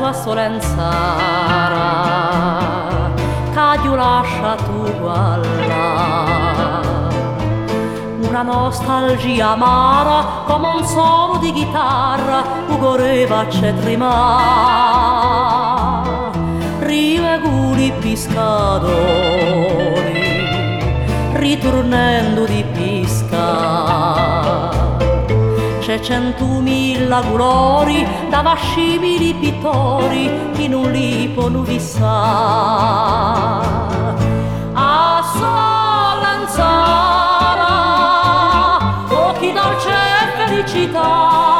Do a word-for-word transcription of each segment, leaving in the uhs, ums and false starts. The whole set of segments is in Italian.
a Solenzara, che Dio lascia tu guarda. Una nostalgia amara come un suono di chitarra, ugoreva c'è trima, rio e guli pescatori, ritornando di pesca. C'è centomila colori da vascimili pittori che non li possono fissare. A Solenzara, occhi dolce e felicità.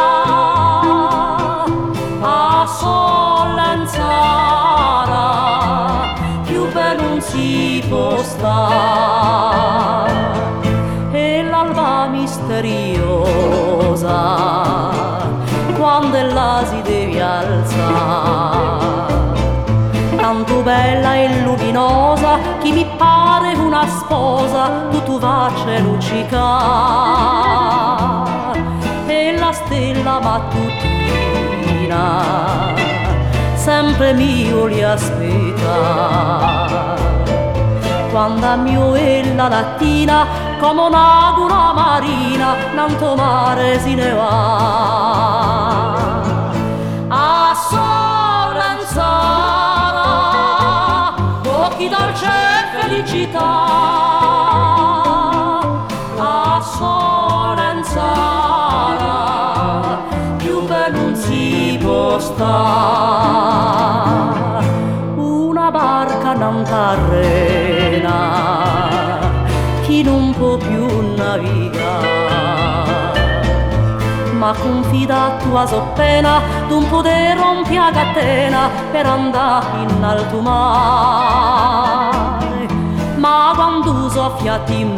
A Solenzara, più bello non si può stare. E l'alba misteriosa, quando la si deve alzare, tanto bella e luminosa che mi pare una sposa, tutto vace luccica. E la stella mattutina sempre mio li aspetta, quando a mio e la lattina come un'agua marina nanto mare si ne va. A Solenzara, occhi dolce e felicità. A Solenzara, più bello non si può stare. Una barca non terrena chi non può più navigare, ma confida tua soppena d'un poter rompi a catena per andare in alto mare. Ma quando soffia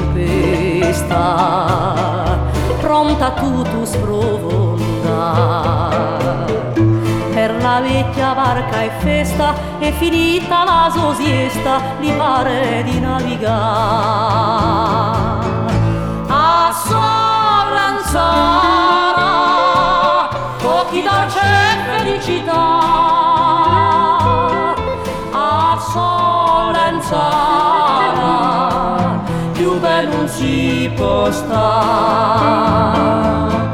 tempesta, pronta tutto sprofondare, per la vecchia barca è festa, è finita la sua siesta, gli pare di navigare. A Solenzara, occhi dolce e felicità. A Solenzara, più bello non si può stare.